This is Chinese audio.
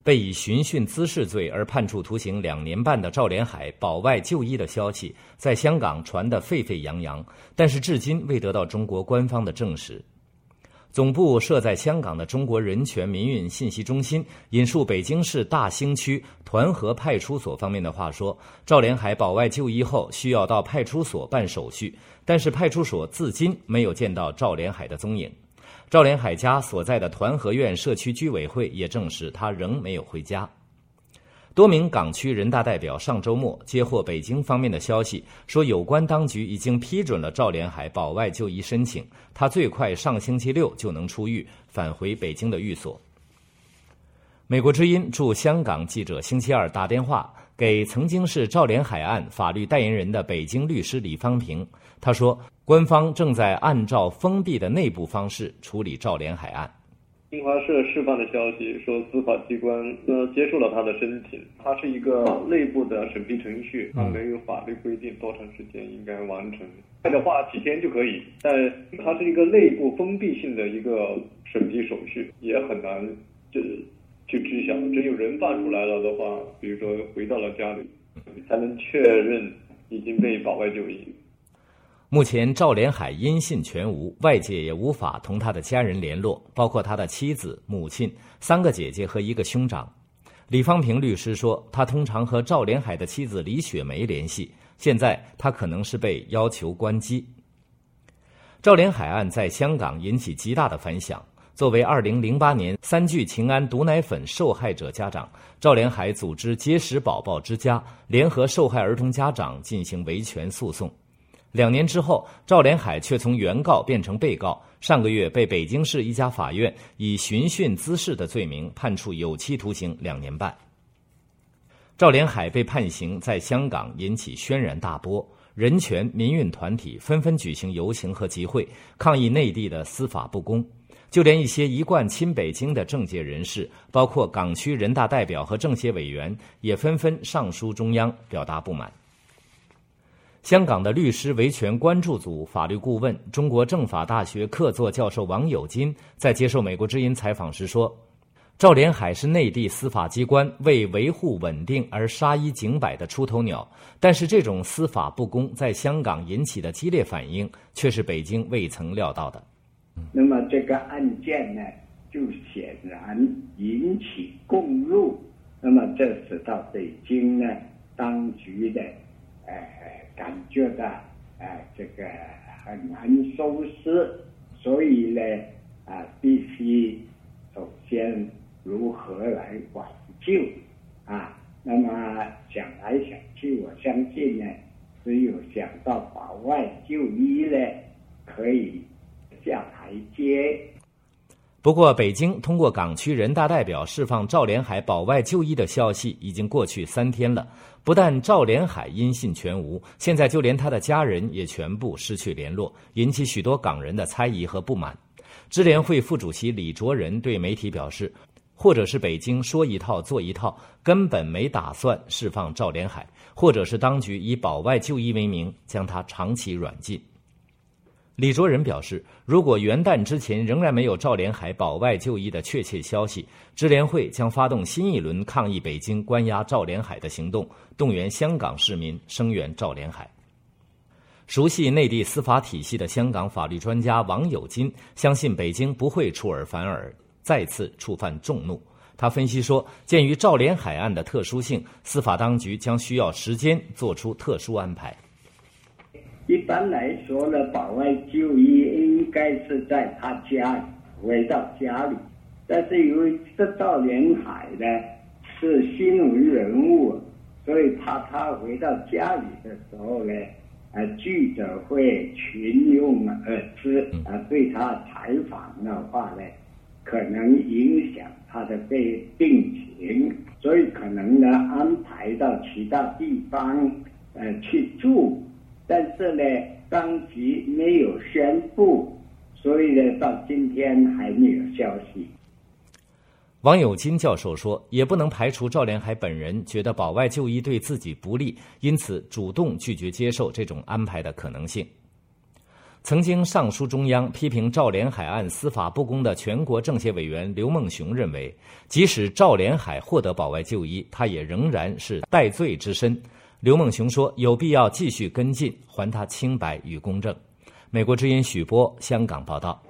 被以寻衅滋事罪而判处徒刑2年半的赵连海保外就医的消息在香港传得沸沸扬扬，但是至今未得到中国官方的证实。总部设在香港的中国人权民运信息中心引述北京市大兴区团河派出所方面的话说，赵连海保外就医后需要到派出所办手续，但是派出所至今没有见到赵连海的踪影。赵连海家所在的团河苑社区居委会也证实他仍没有回家。多名港区人大代表上周末接获北京方面的消息，说有关当局已经批准了赵连海保外就医申请，他最快上星期6就能出狱，返回北京的寓所。美国之音驻香港记者星期二打电话给曾经是赵连海案法律代言人的北京律师李方平，他说，官方正在按照封闭的内部方式处理赵连海案。 新华社释放的消息说，司法机关接受了他的申请，它是一个内部的审批程序，它没有法律规定多长时间应该完成，快的话几天就可以，但它是一个内部封闭性的一个审批手续，也很难去知晓。真有人办出来了的话，比如说回到了家里，才能确认已经被保外就医。 目前赵连海音信全无，外界也无法同他的家人联络，包括他的妻子、母亲、3个姐姐和1个兄长。李方平律师说，他通常和赵连海的妻子李雪梅联系，现在他可能是被要求关机。赵连海案在香港引起极大的反响。作为2008年3聚氰胺毒奶粉受害者家长，赵连海组织结实宝宝之家，联合受害儿童家长进行维权诉讼。2年之后，赵连海却从原告变成被告，上个月被北京市一家法院以寻衅滋事的罪名判处有期徒刑2年半。赵连海被判刑在香港引起轩然大波，人权民运团体纷纷举行游行和集会，抗议内地的司法不公。就连一些一贯亲北京的政界人士，包括港区人大代表和政协委员，也纷纷上书中央表达不满。香港的律师维权关注组法律顾问、中国政法大学客座教授王友金在接受美国之音采访时说，赵连海是内地司法机关为维护稳定而杀一儆百的出头鸟，但是这种司法不公在香港引起的激烈反应却是北京未曾料到的。 那么这个案件呢，就显然引起共怒，那么这使到北京呢当局的感觉到这个很难收拾，所以呢必须首先如何来挽救那么想来想去，我相信呢，只有想到保外就医呢可以下台阶。 不过，北京通过港区人大代表释放赵连海保外就医的消息已经过去3天了。不但赵连海音信全无，现在就连他的家人也全部失去联络，引起许多港人的猜疑和不满。支联会副主席李卓人对媒体表示，或者是北京说一套做一套，根本没打算释放赵连海，或者是当局以保外就医为名将他长期软禁。李卓人表示，如果元旦之前仍然没有赵连海保外就医的确切消息，支联会将发动新一轮抗议北京关押赵连海的行动，动员香港市民声援赵连海。熟悉内地司法体系的香港法律专家王友金相信北京不会出尔反尔，再次触犯众怒。他分析说，鉴于赵连海案的特殊性，司法当局将需要时间做出特殊安排。 一般来说呢，保外就医应该是在他家里，回到家里。但是由于这赵连海呢是新闻人物，所以他回到家里的时候呢，记者会群拥而至，对他采访的话呢，可能影响他的病情，所以可能呢安排到其他地方去住。但是呢，当局没有宣布，所以呢，到今天还没有消息。 王友金教授说，也不能排除赵连海本人觉得保外就医对自己不利，因此主动拒绝接受这种安排的可能性。 曾经上书中央批评赵连海案司法不公的全国政协委员刘梦熊认为，即使赵连海获得保外就医，他也仍然是戴罪之身。刘梦熊说，有必要继续跟进，还他清白与公正。美国之音许波香港报道。